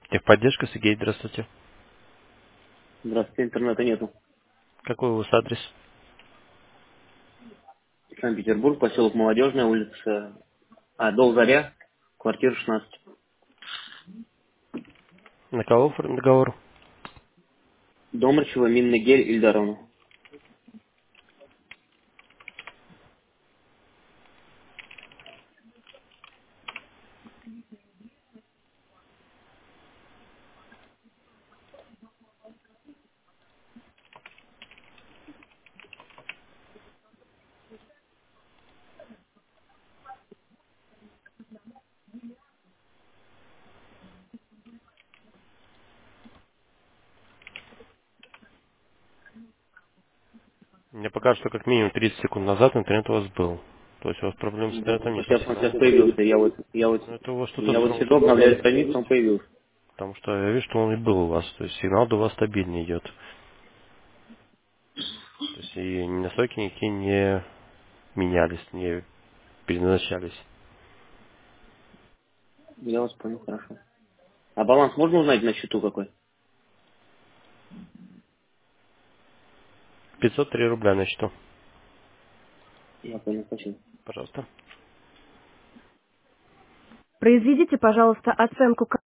Техподдержка, Сергей, здравствуйте. Здравствуйте, интернета нету. Какой у вас адрес? Санкт-Петербург, поселок Молодежная, улица Долзаря, квартира 16. На кого оформлен договор? Домрачева Минна Гель Ильдаровна. Мне покажется, что как минимум 30 секунд назад интернет у вас был. То есть у вас проблем с Да, интернетом нет, сейчас а он сигнал сейчас был. появился. Ну, это у вас что-то Я вот сижу, обновляю страницу, он появился. потому что я вижу, что он и был у вас. То есть сигнал до вас стабильно идет. То есть и настройки никакие не менялись, не переназначались. Я вас понял, хорошо. А баланс можно узнать на счету какой? 503 рубля на счету. Я понял, спасибо. Пожалуйста. Произведите, пожалуйста, оценку